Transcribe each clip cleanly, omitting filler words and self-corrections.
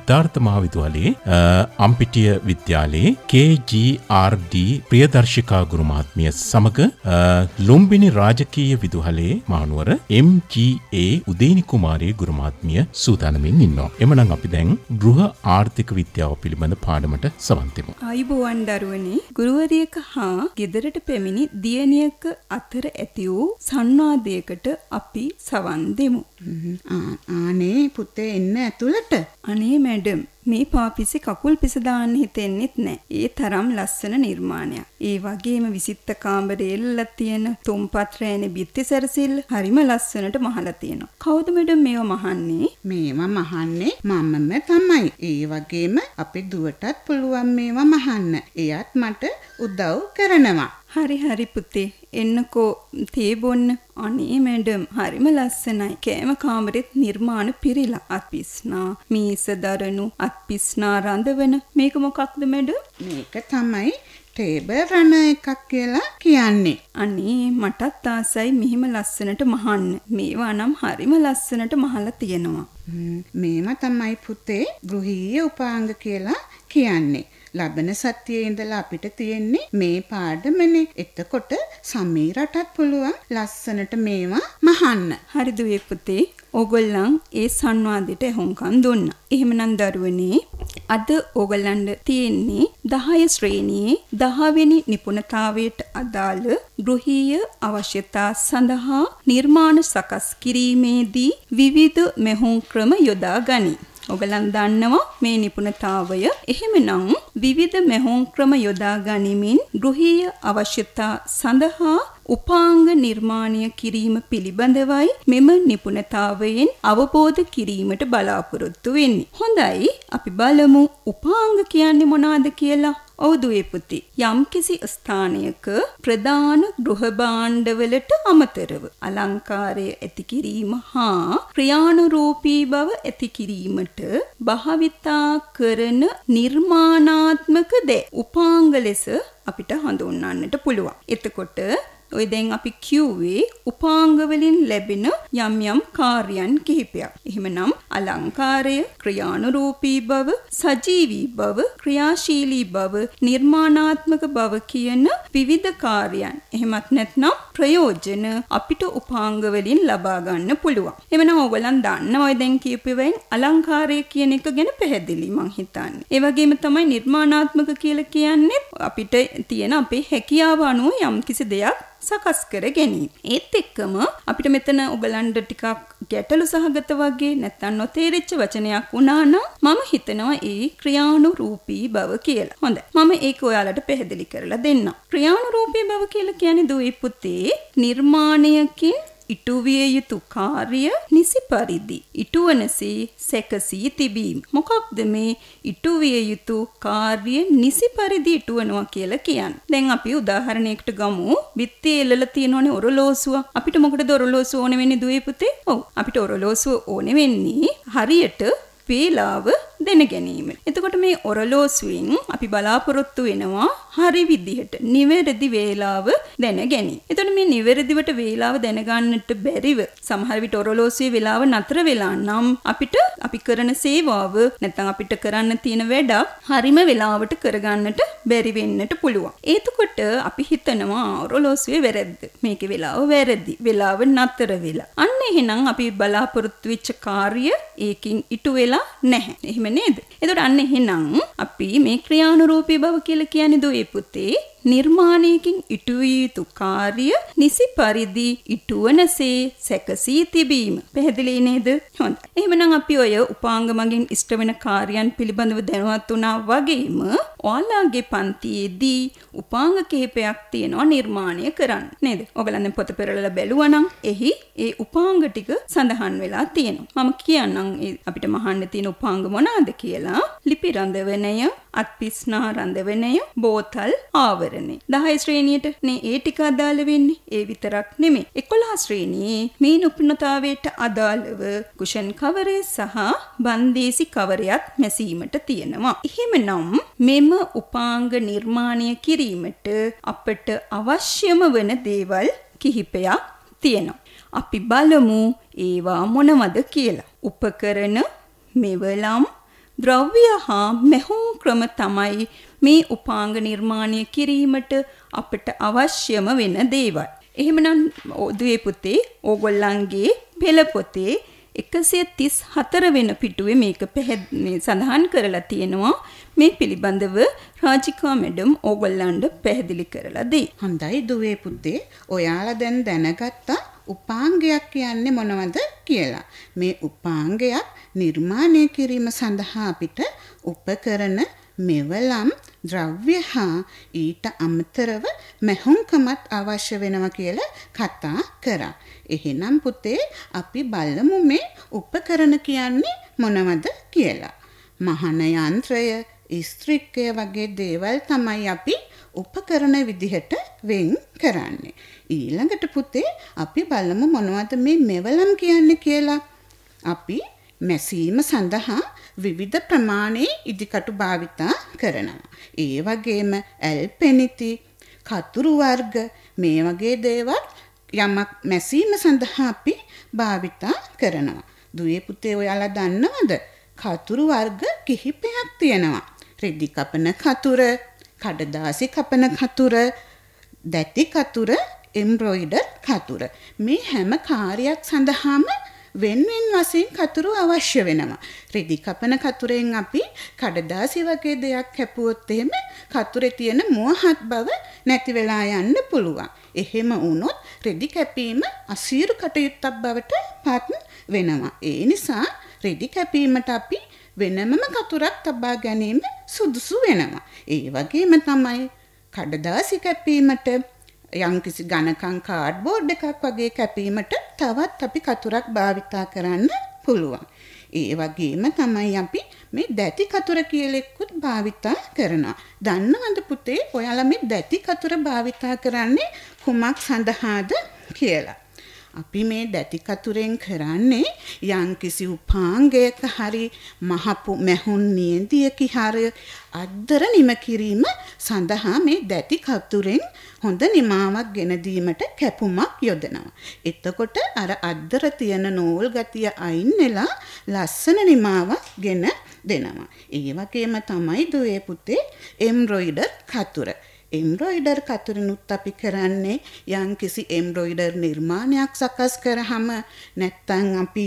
සිද්ධාර්ථ මහවිදුහලේ අම්පිටිය විද්‍යාලයේ KGRD ප්‍රියදර්ශිකා ගුරු මහත්මිය සමග ලුම්බිනි රාජකීය විදුහලේ මහනුවර MGA උදේනි කුමාරී ගුරු මහත්මිය සූදානමින් ඉන්නවා. එමනම් අපි දැන් ගෘහ ආර්ථික විද්‍යාව පිළිබඳ පාඩමට සවන් දෙමු. ආයුබෝවන් දරුවනේ, ගුරුවරියක හා ගෙදරට පැමිණි දියණියක අතර ඇති වූ සංවාදයකට අපි සවන් දෙමු. ආනේ පුතේ එන්න ඇතුළට. අනේ මැඩම්, මේ පාපිසි කකුල් පිස දාන්න හිතෙන්නෙත් නෑ. ඒ තරම් ලස්සන නිර්මාණයක්. ඒ වගේම විසිත්ත කාමරේ එල්ලලා තියෙන තුම්පත් රෑනේ බිත්ති සැරසිල්ල හරිම ලස්සනට මහලා තියෙනවා. කවුද මැඩම් මේවා මහන්නේ? මේවා මහන්නේ මමම තමයි. ඒ වගේම අපේ දුවටත් පුළුවන් මේවා මහන්න. එයත් මට උදව් කරනවා. හරි පුතේ, එන්නකෝ තේ බොන්න. අනේ මැඩම්, හරිම ලස්සනයි. කෑම කාමරෙත් නිර්මාණ පිරීලා. අත්පිස්නා මීස දරනු, අත්පිස්නා රඳවන. මේක මොකක්ද මැඩම්? මේක තමයි ටේබල් රන එකක් කියලා කියන්නේ. අනේ මටත් ආසයි මෙහිම ලස්සනට මහන්න. මේවා නම් හරිම ලස්සනට මහලා තියෙනවා. මේවා තමයි පුතේ ගෘහීය උපාංග කියලා කියන්නේ. ලබන සතියේ ඉඳලා අපිට තියෙන්නේ මේ පාඩමනේ. එතකොට සමීරටත් පුළුවන් ලස්සනට මේවා මහන්න. හරි දුවේ පුතේ, ඕගොල්ලන් ඒ සංවාදයට එහුම්කන් දුන්නා. එහෙමනම් දරුවනේ, අද ඕගොල්ලන්ට තියෙන්නේ 10 ශ්‍රේණියේ 10 වෙනි නිපුණතාවයට අදාළ ගෘහීය අවශ්‍යතා සඳහා නිර්මාණ සකස් කිරීමේදී විවිධ මෙහුම් ක්‍රම යොදා ගනී. ඔගලන් දන්නවා මේ නිපුණතාවය. එහෙමනම් විවිධ මෙහුම් ක්‍රම යොදා ගනිමින් ගෘහීය අවශ්‍යතා සඳහා උපාංග නිර්මාණය කිරීම පිළිබඳවයි මෙම නිපුණතාවයෙන් අවබෝධ කිරීමට බලාපොරොත්තු වෙන්නේ. හොඳයි, අපි බලමු උපාංග කියන්නේ මොනවාද කියලා. ඔව් දුවේ පුතේ, යම්කිසි ස්ථානයක ප්‍රධාන ගෘහ භාණ්ඩවලට අමතරව අලංකාරය ඇති කිරීම හා ක්‍රියානුරූපී බව ඇති කිරීමට භාවිතා කරන නිර්මාණාත්මක දේ උපාංග ලෙස අපිට හඳුන්වන්නට පුළුවන්. එතකොට ඔය දැන් අපි කියුවේ උපාංග වලින් ලැබෙන යම් කාර්යයන් කිහිපයක්. එහෙමනම් අලංකාරය, ක්‍රියානුරූපී බව, සජීවී බව, ක්‍රියාශීලී බව, නිර්මාණාත්මක බව කියන විවිධ කාර්යයන්. එහෙමත් නැත්නම් ප්‍රයෝජන අපිට උපාංග වලින් ලබා ගන්න පුළුවන්. එහෙමනම් ඕගොල්ලන් දන්නවා ඔය දැන් කියපුවෙන් අලංකාරය කියන එක ගැන පැහැදිලි මං හිතන්නේ. ඒ වගේම තමයි නිර්මාණාත්මක කියලා කියන්නේ අපිට තියෙන අපේ හැකියාව අනුව යම්කිසි දෙයක් සකස් කර ගැනීම. ඒත් එක්කම අපිට මෙතන ඔයගලන්ට ටිකක් ගැටලු සහගත වගේ නැත්නම් නොතේරිච්ච වචනයක් වුණා නම් මම හිතනවා ඒ ක්‍රියානුරූපී බව කියලා. හොඳයි. මම ඒක ඔයාලට පැහැදිලි කරලා දෙන්නම්. ක්‍රියානුරූපී බව කියලා කියන්නේ දුවේ පුතේ නිර්මාණයකින් ඉටුවිය යුතු කාර්ය නිසි පරිදි ඉටුවනසේ සැකසී තිබීම. මොකක්ද මේ ඉටුවිය යුතු කාර්ය නිසි පරිදි ඉටුවනවා කියලා කියන්නේ? දැන් අපි උදාහරණයකට ගමු. බිත්තේ එල්ලලා තියෙනවනේ ඔරලෝසුව. අපිට මොකටද ඔරලෝසුව ඕනේ වෙන්නේ දුවේ පුතේ? ඔව්, අපිට ඔරලෝසුව ඕනේ වෙන්නේ හරියට වේලාව දැන ගැනීම. එතකොට මේ ඔරලෝසුවෙන් අපි බලාපොරොත්තු වෙනවා හරි විදිහට නිවැරදි වේලාව දැන ගැනීම. එතකොට මේ නිවැරදිවට වේලාව දැනගන්නට බැරිව සමහර විට ඔරලෝසුවේ වේලාව නතර වෙලා නම් අපිට අපි කරන සේවාව නැත්නම් අපිට කරන්න තියෙන වැඩ හරිම වේලාවට කරගන්නට බැරි වෙන්නට පුළුවන්. එතකොට අපි හිතනවා ඔරලෝසුවේ වැරද්ද. මේකේ වේලාව වැරදි. වේලාව නතර වෙලා. අන්න එහෙනම් අපි බලාපොරොත්තු වෙච්ච කාර්ය ඒකින් ඉටු වෙලා නැහැ. එහෙම නේද? එතකොට අන්න එහෙනම් අපි මේ ක්‍රියානුරූපී බව කියලා කියන්නේ දුවේ පුතේ නිර්මාණයකින් ඉටුවිය යුතු කාර්ය නිසි පරිදි ඉටුවනසේ සැකසී තිබීම. පැහැදිලි නේද? හොඳයි. එහෙමනම් අපි ඔය උපාංග මගින් ඉෂ්ට වෙන කාර්යයන් පිළිබඳව දැනුවත් වුණා වගේම ඔයාලගේ පන්තියේදී උපාංග කිහිපයක් තියෙනවා නිර්මාණය කරන්න. නේද? ඔයගලන් දැන් පොත පෙරලලා බැලුවා නම් එහි ඒ උපාංග ටික සඳහන් වෙලා තියෙනවා. මම කියන්නම් අපිට මහන්න තියෙන උපාංග මොනවාද කියලා. ලිපි රඳවනය, අත්පිස්නා රඳවනය, බෝතල් ආවරණය. 10 ශ්‍රේණියට නේ ඒ ටික අදාළ වෙන්නේ. ඒ විතරක් නෙමෙයි. 11 ශ්‍රේණියේ මේ නිපුණතාවයට අදාළව කුෂන් කවරය සහ බන්දේසි කවරයක් මැසීමට තියෙනවා. එහෙමනම් මෙම උපාංග නිර්මාණය කිරීමට අපට අවශ්‍යම වන දේවල් කිහිපයක් තියෙනවා. අපි බලමු ඒවා මොනවද කියලා. උපකරණ, මෙවලම්, ද්‍රව්‍ය හා මෙහුම් ක්‍රම තමයි මේ උපාංග නිර්මාණය කිරීමට අපට අවශ්‍යම වෙන දේවල්. එහෙමනම් දුවේ පුතේ ඕගොල්ලන්ගේ පෙළ පොතේ 134 වෙන පිටුවේ මේක සඳහන් කරලා තියෙනවා. මේ පිළිබඳව රාජිකා මැඩම් ඕගොල්ලන්ට පැහැදිලි කරලා දෙයි. හොඳයි දුවේ පුතේ, ඔයාලා දැන් දැනගත්තා උපාංගයක් කියන්නේ මොනවද කියලා. මේ උපාංගයක් නිර්මාණය කිරීම සඳහා අපිට උපකරණ, මෙවලම්, ද්‍රව්‍ය හා ඊට අමතරව මැහුම්කමත් අවශ්‍ය වෙනවා කියලා කතා කරා. එහෙනම් පුතේ අපි බලමු මේ උපකරණ කියන්නේ මොනවද කියලා. මහන යන්ත්‍රය, ඉස්ත්‍රික්කය වගේ දේවල් තමයි අපි උපකරණ විදිහට වෙන් කරන්නේ. ඊළඟට පුතේ අපි බලමු මොනවද මේ මෙවලම් කියන්නේ කියලා. අපි මැසීම සඳහා විවිධ ප්‍රමාණයේ ඉදිකටු භාවිතා කරනවා. ඒ වගේම ඇල්පෙනිති, කතුරු වර්ග මේ වගේ දේවල් යමක් මැසීම සඳහා අපි භාවිතා කරනවා. දුවේ පුතේ ඔයාලා දන්නවද? කතුරු වර්ග කිහිපයක් තියෙනවා. රෙදි කපන කතුර, කඩදාසි කපන කතුර, දැටි කතුර, එම්බ්‍රොයිඩර් කතුර. මේ හැම කාර්යයක් සඳහාම වෙන වශයෙන් කතුරු අවශ්‍ය වෙනවා. රෙදි කපන කතුරෙන් අපි කඩදාසි වගේ දෙයක් කැපුවොත් එහෙම කතුරේ තියෙන මුවහත් බව නැති වෙලා යන්න පුළුවන්. එහෙම වුණොත් රෙදි කැපීම අසීරු කටයුත්තක් බවට පත් වෙනවා. ඒ නිසා රෙදි කැපීමට අපි වෙනමම කතුරක් තබා ගැනීම සුදුසු වෙනවා. ඒ වගේම තමයි කඩදාසි කැපීමට යම්කිසි ඝනකම් කාඩ්බෝඩ් එකක් වගේ කැපීමට තවත් අපි කතුරක් භාවිතා කරන්න පුළුවන්. ඒ වගේම තමයි අපි මේ දැටි කතුර කියලා එක්කුත් භාවිතා කරනවා. දන්නවද පුතේ ඔයාලා මේ දැටි කතුර භාවිතා කරන්නේ කුමක් සඳහාද කියලා? අපි මේ දැටි කතුරෙන් කරන්නේ යම්කිසි උපාංගයක හරි මහපු මැහුන් නියඳියක හරි අද්දර නිම කිරීම සඳහා මේ දැටි කතුරෙන් හොඳ නිමාවක් ගෙන දීමට කැපුමක් යොදනවා. එතකොට අර අද්දර තියෙන නූල් ගතිය අයින් වෙලා ලස්සන නිමාවක් ගෙන දෙනවා. ඒ වගේම තමයි දුවේ පුතේ එම්බ්‍රොයිඩර් කතුර. එම්බ්‍රොයිඩර් කතුරිනුත් අපි කරන්නේ යම්කිසි එම්බ්‍රොයිඩර් නිර්මාණයක් සකස් කරාම නැත්නම් අපි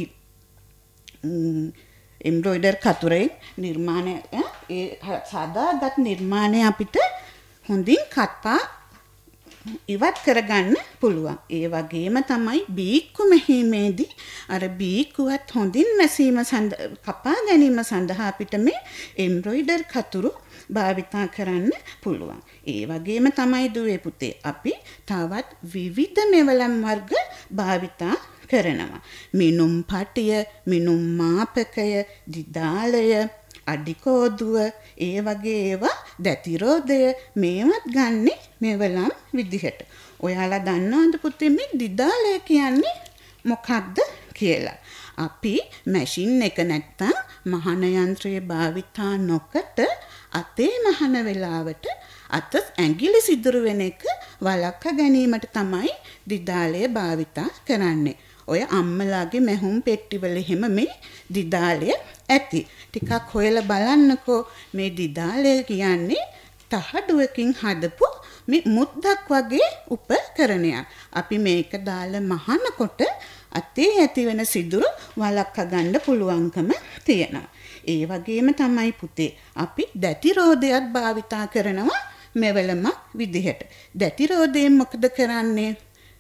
එම්බ්‍රොයිඩර් කතුරේ නිර්මාණය ඒ සාදාගත් නිර්මාණය අපිට හොඳින් කපා ඉවත් කරගන්න පුළුවන්. ඒ වගේම තමයි බීක්කු මෙහීමේදී අර බීක්කුවත් හොඳින් මැසීම කපා ගැනීම සඳහා අපිට මේ එම්බ්‍රොයිඩර් කතුරු භාවිතා කරන්න පුළුවන්. ඒ වගේම තමයි දුවේ පුතේ අපි තවත් විවිධ මෙවලම් වර්ග භාවිතා කරනවා. මිනුම් පටිය, මිනුම් මාපකය, දිදාලය, අඩිකෝදුව, ඒ වගේ ඒවා දැතිරෝදය මේවත් ගන්නෙ මෙවලම් විදිහට. ඔයාලා දන්නවද පුතේ මේ දිදාලය කියන්නේ මොකක්ද කියලා? අපි මැෂින් එක නැත්තම් මහන යන්ත්‍රය භාවිතා නොකොට අතේ මහන වෙලාවට අත ඇඟිලි සිදුරු වෙන එක වළක්වා ගැනීමට තමයි දිදාලය භාවිතා කරන්නේ. ඔය අම්මලාගේ මැහුම් පෙට්ටිවල එහෙම මේ දිදාලය ඇති. ටිකක් හොයලා බලන්නකෝ මේ දිදාලය කියන්නේ තහඩුවකින් හදපු මේ මුද්දක් වගේ උපකරණයක්. අපි මේක දාලා මහනකොට අතේ ඇති වෙන සිදුරු වළක්වා ගන්න පුළුවන්කම තියෙනවා. ඒ වගේම තමයි පුතේ අපි දැටි රෝදයක් භාවිතා කරනවා මෙවලමක් විදිහට. දැටි රෝදයෙන් මොකද කරන්නේ?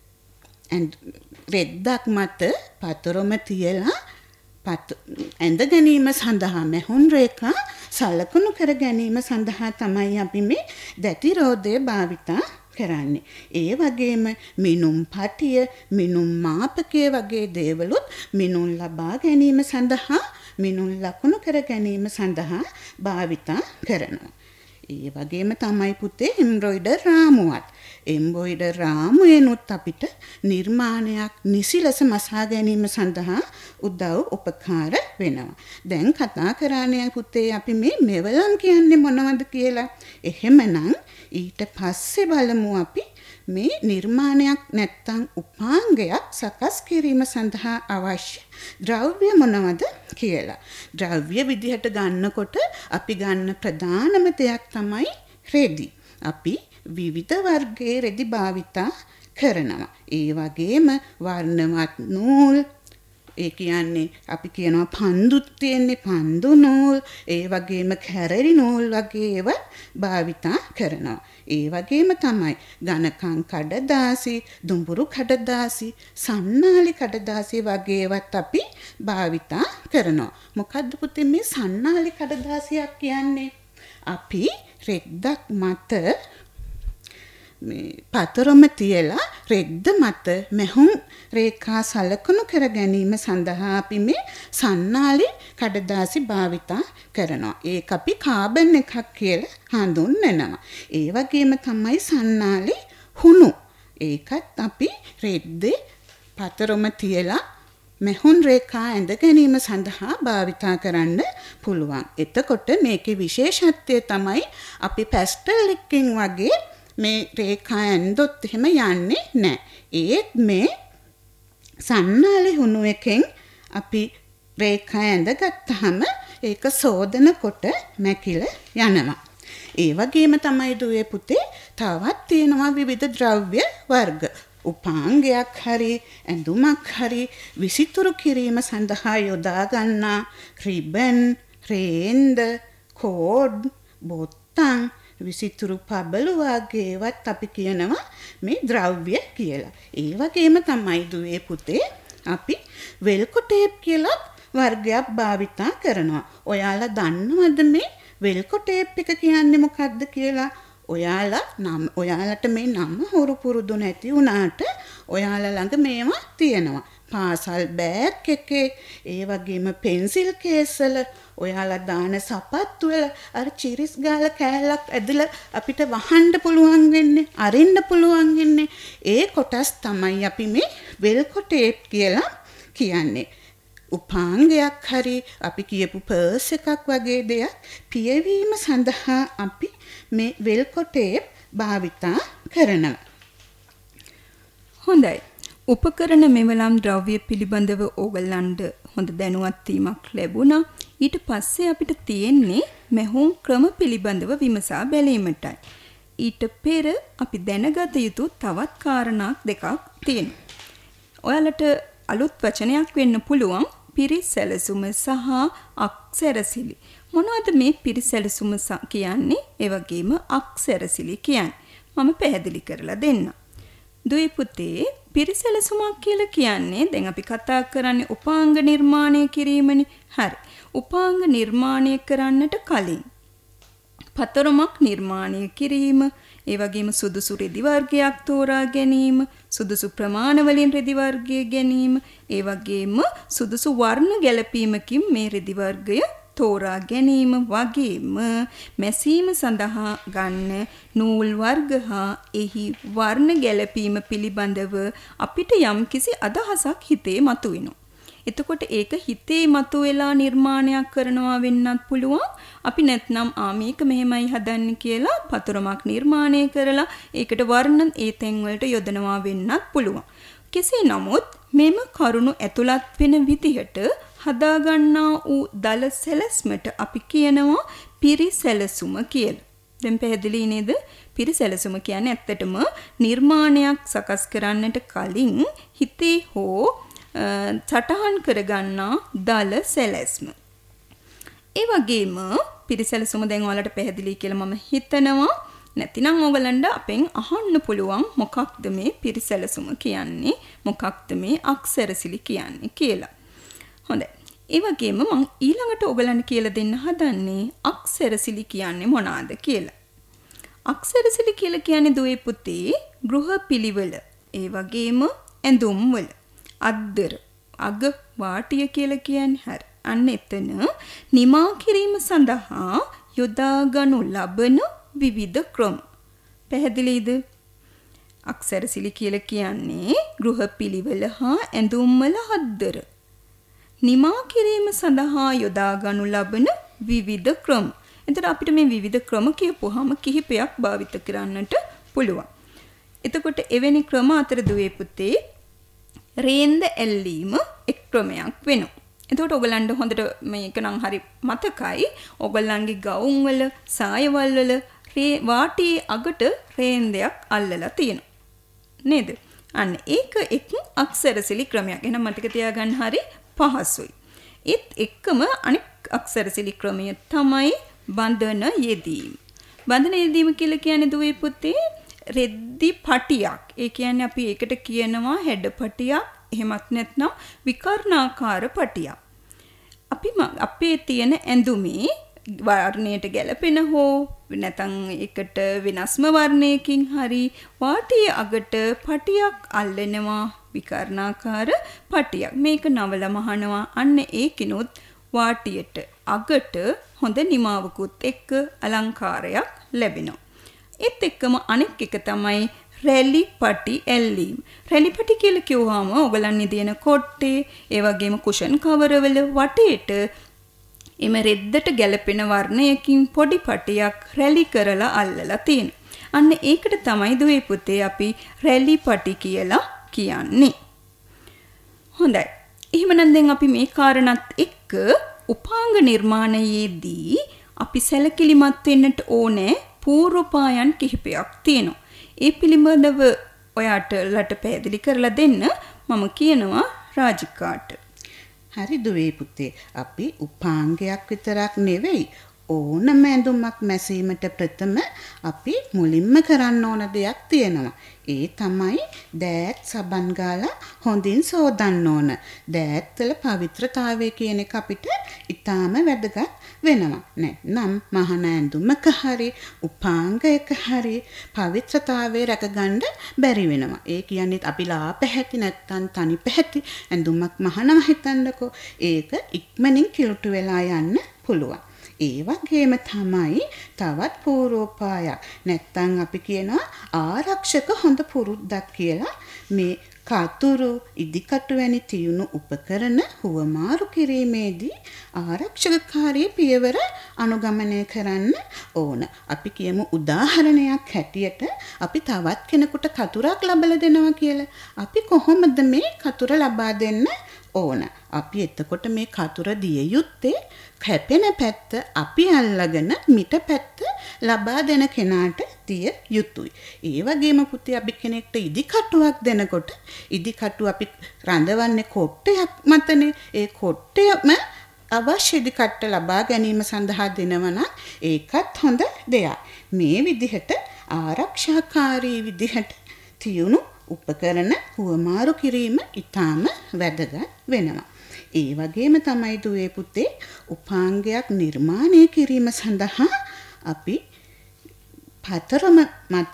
රෙද්දක් මත පතරොම තියලා ඇඳ ගැනීම සඳහා මැහුන් රේඛා සලකුණු කර ගැනීම සඳහා තමයි අපි මේ දැටි රෝදය භාවිතා කරන්නේ. ඒ වගේම මිනුම් පටිය, මිනුම් මාපකය වගේ දේවලුත් මිනුම් ලබා ගැනීම සඳහා, මිනුම් ලකුණු කර ගැනීම සඳහා භාවිතා කරනවා. ඒ වගේම තමයි පුතේ එම්බ්‍රොයිඩර් රාමුවත්. එම්බ්‍රොයිඩර් රාමුවෙනුත් අපිට නිර්මාණයක් නිසි ලෙස මසා ගැනීම සඳහා උදව් උපකාර වෙනවා. දැන් කතා කරන්නේ පුතේ අපි මේ මෙවලම් කියන්නේ මොනවද කියලා. එහෙමනම් ඊට පස්සේ බලමු අපි මේ නිර්මාණයක් නැත්තම් උපාංගයක් සකස් කිරීම සඳහා අවශ්‍ය ද්‍රව්‍ය මොනවද කියලා. ද්‍රව්‍ය විදිහට ගන්නකොට අපි ගන්න ප්‍රධානම දෙයක් තමයි රෙදි. අපි විවිධ වර්ගයේ රෙදි භාවිතා කරනවා. ඒ වගේම වර්ණවත් නූල්, ඒ කියන්නේ අපි කියනවා පන්දුත් තියෙන්නේ පන්දු නූල්, ඒ වගේම කැරලි නූල් වගේ ඒවා භාවිතා කරනවා. ඒ වගේම තමයි ඝනකම් කඩදාසි, දුඹුරු කඩදාසි, සන්නාලි කඩදාසි වගේ ඒවත් අපි භාවිතා කරනවා. මොකද්ද පුතේ මේ සන්නාලි කඩදාසියක් කියන්නේ? අපි රෙද්දක් මත මේ පතරොම තියලා රෙද්ද මත මෙහුම් රේඛා සලකුණු කර ගැනීම සඳහා අපි මේ සන්නාලි කඩදාසි භාවිතා කරනවා. ඒක අපි කාබන් එකක් කියලා හඳුන්වනවා. ඒ වගේම තමයි සන්නාලි හුණු. ඒකත් අපි රෙද්දේ පතරොම තියලා මෙහුම් රේඛා ඇඳ ගැනීම සඳහා භාවිතා කරන්න පුළුවන්. එතකොට මේකේ විශේෂත්වය තමයි අපි පැස්ටල් එකකින් වගේ මේ රේඛා ඇඳොත් එහෙම යන්නේ නැහැ. ඒත් මේ සන්නාලි හුණු එකෙන් අපි රේඛා ඇඳගත්තාම ඒක සෝදනකොට මැකිල යනවා. ඒ වගේම තමයි දුවේ පුතේ තවත් තියෙනවා විවිධ ද්‍රව්‍ය වර්ග. උපාංගයක් හරි ඇඳුමක් හරි විසිතුරු කිරීම සඳහා යොදා ගන්නා රිබන්, රේන්ද, කෝඩ්, බොත්තම්, විසිතුරු පබළු වගේ ඒවත් අපි කියනවා මේ ද්‍රව්‍ය කියලා. ඒ වගේම තමයි දුවේ පුතේ අපි වෙල්කෝ ටේප් කියලා වර්ගයක් භාවිතා කරනවා. ඔයාලා දන්නවද මේ වෙල්කෝ ටේප් එක කියන්නේ මොකක්ද කියලා? ඔයාලට මේ නම හුරු පුරුදු නැති වුණාට ඔයාලා ළඟ මේවා තියෙනවා. පාසල් බෑග් එකේ, ඒ වගේම පෙන්සිල් කේස්වල, ඔයාලා දාන සපත්තු වල අර චිරිස් ගාලා කෑල්ලක් ඇදලා අපිට වහන්න පුළුවන් වෙන්නේ, අරින්න පුළුවන් වෙන්නේ. ඒ කොටස් තමයි අපි මේ වෙල්කෝ ටේප් කියලා කියන්නේ. උපාංගයක් හරි අපි කියපු පර්ස් එකක් වගේ දෙයක් පියවීම සඳහා අපි මේ වෙල්කෝ ටේප් භාවිතා කරනවා. හොඳයි. උපකරණ මෙවලම් ද්‍රව්‍ය පිළිබඳව ඕගලන්ට හොඳ දැනුවත් වීමක් ලැබුණා. ඊට පස්සේ අපිට තියෙන්නේ මෙහුම් ක්‍රම පිළිබඳව විමසා බැලීමටයි. ඊට පෙර අපි දැනගත යුතු තවත් කාරණා දෙකක් තියෙනවා. ඔයාලට අලුත් වචනයක් වෙන්න පුළුවන් පිරිසැලසුම සහ අක්සැරසිලි. මොනවද මේ පිරිසැලසුම කියන්නේ? ඒ වගේම අක්සැරසිලි කියන්නේ. මම පැහැදිලි කරලා දෙන්නම්. දුවේ පුතේ පිරිසැලසුමක් කියලා කියන්නේ දැන් අපි කතා කරන්නේ උපාංග නිර්මාණය කිරීමනේ. හරි. උපාංග නිර්මාණය කරන්නට කලින් පතරොමක් නිර්මාණය කිරීම, ඒ වගේම සුදුසු රෙදි වර්ගයක් තෝරා ගැනීම, සුදුසු ප්‍රමාණ වලින් රෙදි වර්ගය ගැනීම, ඒ වගේම සුදුසු වර්ණ ගැලපීමකින් මේ රෙදි වර්ගය තෝරා ගැනීම වගේම මැසීම සඳහා ගන්න නූල් වර්ග හා එහි වර්ණ ගැලපීම පිළිබඳව අපිට යම්කිසි අදහසක් හිතේ මතුවෙනවා. එතකොට ඒක හිතේ මතුවෙලා නිර්මාණයක් කරනවා වෙන්නත් පුළුවන්. අපි නැත්නම් මේක මෙහෙමයි හදන්නේ කියලා පතරමක් නිර්මාණය කරලා ඒකට වර්ණ ඒ තැන් වලට යොදනවා වෙන්නත් පුළුවන්. කෙසේ නමුත් මෙම කරුණු ඇතුළත් වෙන විදිහට හදාගන්නා වූ දල සැලැස්මට අපි කියනවා පිරිසැලසුම කියලා. දැන් පැහැදිලි නේද? පිරිසැලසුම කියන්නේ ඇත්තටම නිර්මාණයක් සකස් කරන්නට කලින් හිතේ හෝ සටහන් කරගන්නා දල සැලැස්ම. ඒ වගේම පිරිසැලසුම දැන් ඔයාලට පැහැදිලි කියලා මම හිතනවා. නැතිනම් ඔයගලන්ට අපෙන් අහන්න පුළුවන් මොකක්ද මේ පිරිසැලසුම කියන්නේ, මොකක්ද මේ අක්සරසිලි කියන්නේ කියලා. හොඳයි. ඒ වගේම මම ඊළඟට ඔයගලන්ට කියලා දෙන්න හදන්නේ අක්සරසිලි කියන්නේ මොනවාද කියලා. අක්සරසිලි කියලා කියන්නේ දුවේ පුතේ ගෘහ පිළිවෙල, ඒ වගේම ඇඳුම් වල අද්දර අග වාටිය කියලා කියන්නේ. හරි. අන්න එතන නිමා කිරීම සඳහා යොදා ගනු ලබන විවිධ ක්‍රම. පැහැදිලිද? අක්සරසිලි කියලා කියන්නේ ගෘහ පිළිවෙල හා ඇඳුම් වල අද්දර නිමා කිරීම සඳහා යොදා ගනු ලබන විවිධ ක්‍රම. එතකොට අපිට මේ විවිධ ක්‍රම කියපුවාම කිහිපයක් භාවිත කරන්නට පුළුවන්. එතකොට එවැනි ක්‍රම අතර දුවේ පුතේ රේන්ද ඇල්ලීම එක් ක්‍රමයක් වෙනවා. එතකොට ඔයගලන්ට හොඳට මේක නම් හරි මතකයි. ඔයගලන්ගේ ගවුම් වල සායවල් වල වාටියේ අගට රේන්දයක් අල්ලලා තියෙනවා. නේද? අන්න ඒක එක් අක්ෂරසිලි ක්‍රමයක්. එහෙනම් මතක තියාගන්න හරි පහසුයි. ඒත් එක්කම අනෙක් අක්ෂරසිලි ක්‍රමය තමයි බඳන යෙදීම. බඳන යෙදීම කියලා කියන්නේ දුවේ පුතේ රෙද්දි පටියක්. ඒ කියන්නේ අපි ඒකට කියනවා හැඩ පටියක්. එහෙමත් නැත්නම් විකර්ණාකාර පටියක්. අපි අපේ තියෙන ඇඳුමේ වර්ණයට ගැලපෙන හෝ නැත්නම් එකට වෙනස්ම වර්ණයකින් හරි වාටියේ අගට පටියක් අල්ලනවා විකර්ණාකාර පටියක්. මේක නවල මහනවා. අන්න ඒකිනුත් වාටියට අගට හොඳ නිමාවකුත් එක්ක අලංකාරයක් ලැබෙනවා. ඒත් එක්කම අනෙක් එක තමයි රැලි පටි ඇල්ලීම. රැලි පටි කියලා කිව්වම ඔයගලන් ඉදින කොට්ටේ ඒ වගේම කුෂන් කවරවල වටේට එම රෙද්දට ගැලපෙන වර්ණයකින් පොඩි පටියක් රැලි කරලා අල්ලලා තියෙනවා. අන්න ඒකට තමයි දුවේ පුතේ අපි රැලි පටි කියලා කියන්නේ. හොඳයි. එහෙමනම් දැන් අපි මේ කාරණාත් එක්ක උපාංග නිර්මාණයේදී අපි සැලකිලිමත් වෙන්නට ඕනේ පූර්වපායන් කිහිපයක් තියෙනවා. ඒ පිළිබඳව ඔයාලට පැහැදිලි කරලා දෙන්න මම කියනවා රාජිකාට. හරි දුවේ පුතේ. අපි උපාංගයක් විතරක් නෙවෙයි ඕනම ඇඳුමක් මැසීමට ප්‍රථම අපි මුලින්ම කරන්න ඕන දෙයක් තියෙනවා. ඒ තමයි දෑත් සබන් ගාලා හොඳින් සෝදන්න ඕන. දෑත්වල පවිත්‍රතාවය කියන එක අපිට ඊටාම වැදගත් වෙනවා. නැත්නම් මහාන ඇඳුමක හරි උපාංගයක හරි පවිත්‍රතාවය රැකගන්න බැරි වෙනවා. ඒ කියන්නේ අපි ලා පැහැති නැත්නම් තනි පැහැති ඇඳුමක් මහානම හිතන්නකෝ. ඒක ඉක්මනින් කිලුටු වෙලා යන්න පුළුවන්. ඒ වගේම තමයි තවත් පූර්වෝපායක් නැත්තම් අපි කියනවා ආරක්ෂක හොඳ පුරුද්දක් කියලා මේ කතුරු ඉදිකටු වැනි තියුණු උපකරණ හුවමාරු කිරීමේදී ආරක්ෂකකාරී පියවර අනුගමනය කරන්න ඕන. අපි කියමු උදාහරණයක් හැටියට අපි තවත් කෙනෙකුට කතුරක් ලබා දෙනවා කියලා. අපි කොහොමද මේ කතුර ලබා දෙන්න ඕන? අපි එතකොට මේ කතුර දිය යුත්තේ කැපෙන පැත්ත අපි අල්ලගෙන මිට පැත්ත ලබා දෙන කෙනාට දිය යුතුයි. ඒ වගේම පුතේ අපි කෙනෙක්ට ඉදි කටුවක් දෙනකොට ඉදි කටුව අපි රඳවන්නේ කොට්ටයක් මතනේ. ඒ කොට්ටයම අවශ්‍ය ඉදි කට්ට ලබා ගැනීම සඳහා දෙනවා නම් ඒකත් හොඳ දෙයක්. මේ විදිහට ආරක්ෂාකාරී විදිහට තියුණු උපකරණ හුවමාරු කිරීම ඊටාම වැදගත් වෙනවා. ඒ වගේම තමයි දුවේ පුතේ උපාංගයක් නිර්මාණය කිරීම සඳහා අපි පතරම මත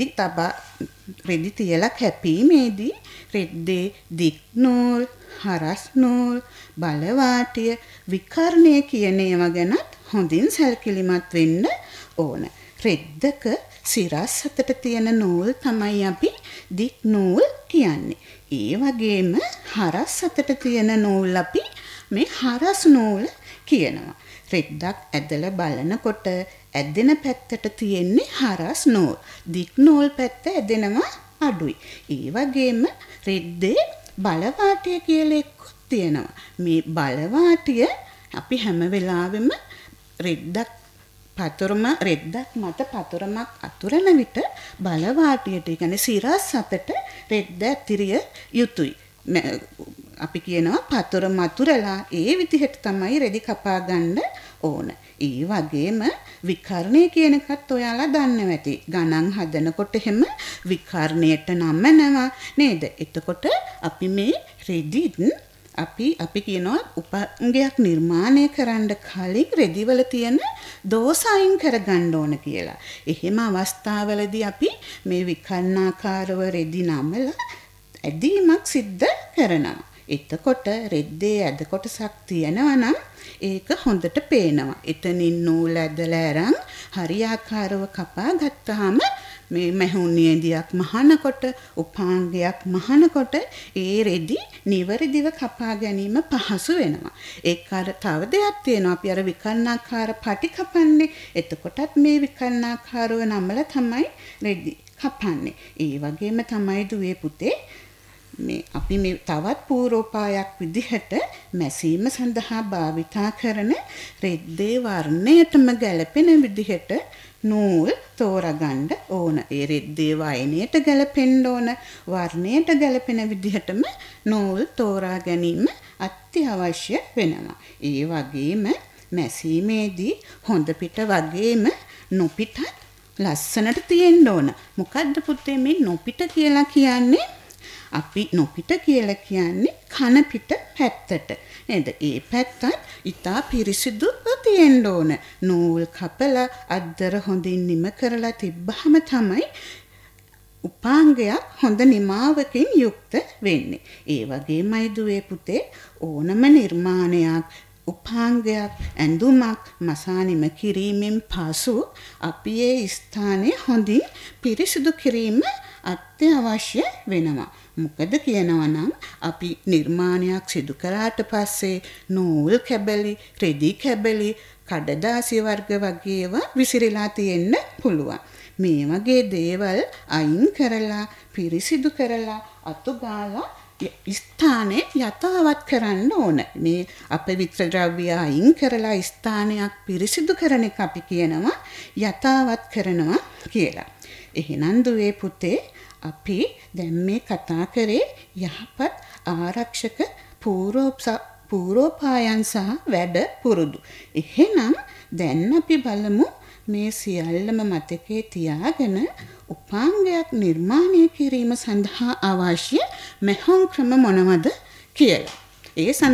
රෙදි තියලා කැපීමේදී රෙද්දේ දික් නූල්, හරස් නූල්, බලවාටිය, විකර්ණය කියන ඒවා ගැනත් හොඳින් සැලකිලිමත් වෙන්න ඕන. රෙද්දක සිරස් අතට තියෙන නූල් තමයි අපි දික් නූල් කියන්නේ. ඒ වගේම හරස් අතට තියෙන නූල් අපි මේ හරස් නූල් කියනවා. රෙද්දක් ඇදලා බලනකොට ඇදෙන පැත්තට තියෙන්නේ හරස් නූල්. දික් නූල් පැත්ත ඇදෙනවා අඩුයි. ඒ වගේම රෙද්දේ බලවාටිය කියලා එකක් තියෙනවා. මේ බලවාටිය අපි හැම වෙලාවෙම රෙද්දක් මත පතරමක් අතුරන විට බලවාටියට කියන්නේ සිරස් අතට රෙද්ද ඇතිරිය යුතුයි. අපි කියනවා පතරම අතුරලා ඒ විදිහට තමයි රෙදි කපා ගන්න ඕන. ඒ වගේම විකර්ණය කියන එකත් ඔයාලා දන්නවා ඇති. ගණන් හදනකොට එහෙම විකර්ණයට නමනවා නේද? එතකොට අපි මේ රෙදිත් අපි කියනවා උපාංගයක් නිර්මාණය කරන්න කලින් රෙදිවල තියෙන දෝෂ අයින් කරගන්න ඕන කියලා. එහෙම අවස්ථාවලදී අපි මේ විකර්ණාකාරව රෙදි නමලා ඇදීමක් සිද්ධ කරනවා. එතකොට රෙද්දේ ඇද කොටසක් තියෙනවා නම් ඒක හොඳට පේනවා. එතනින් නූල් ඇදලා අරන් හරියාකාරව කපා ගත්තාම මේ මහුනියදියක් මහනකොට උපාංගයක් මහනකොට ඒ රෙදි නිවැරදිව කපා ගැනීම පහසු වෙනවා. ඒක අර තව දෙයක් තියෙනවා. අපි අර විකර්ණාකාර පටි කපන්නේ. එතකොටත් මේ විකර්ණාකාරව නමලා තමයි රෙදි කපන්නේ. ඒ වගේම තමයි දුවේ පුතේ අපි මේ තවත් පූර්වෝපායක් විදිහට මැසීම සඳහා භාවිතා කරන රෙද්දේ වර්ණයටම ගැලපෙන විදිහට නූල් තෝරගන්න ඕන. ඒ රෙද්දේ වයනයට ගැලපෙන්න ඕන, වර්ණයට ගැලපෙන විදිහටම නූල් තෝරා ගැනීම අත්‍යවශ්‍ය වෙනවා. ඒ වගේම මැසීමේදී හොඳ පිට වගේම නොපිටත් ලස්සනට තියෙන්න ඕන. මොකද්ද පුතේ මේ නොපිට කියලා කියන්නේ? අපි නොපිට කියලා කියන්නේ කන පිට පැත්තට නේද? ඒ පැත්තත් ඉතා පිරිසිදුව තියෙන්න ඕන. නූල් කපලා අද්දර හොඳින් නිම කරලා තිබ්බහම තමයි උපාංගයක් හොඳ නිමාවකින් යුක්ත වෙන්නේ. ඒ වගේමයි දුවේ පුතේ ඕනම නිර්මාණයක් උපාංගයක් ඇඳුමක් මසානිම කිරීමෙන් පසු අපි ඒ ස්ථානයේ හොඳින් පිරිසිදු කිරීම අත්‍යවශ්‍ය වෙනවා. මොකද කියනවා නම් අපි නිර්මාණයක් සිදු කරාට පස්සේ නූල් කැබලි, රෙදි කැබලි, කඩදාසි වර්ග වගේ ඒවා විසිරීලා තියෙන්න පුළුවන්. මේ වගේ දේවල් අයින් කරලා පිරිසිදු කරලා අතු ගාලා ස්ථානය යථාවත් කරන්න ඕන. මේ අපවිත්‍ර ද්‍රව්‍ය අයින් කරලා ස්ථානයක් පිරිසිදු කරන එක අපි කියනවා යථාවත් කරනවා කියලා. එහෙනම් දුවේ පුතේ අපි දැන් මේ කතා කරේ යහපත් ආරක්ෂක පූර්වෝපායන් සහ වැඩ පුරුදු. එහෙනම් දැන් අපි බලමු මේ සියල්ලම මතකයේ තියාගෙන උපාංගයක් නිර්මාණය කිරීම සඳහා අවශ්‍ය මෙහෙයුම් ක්‍රම මොනවද කියලා. ඒ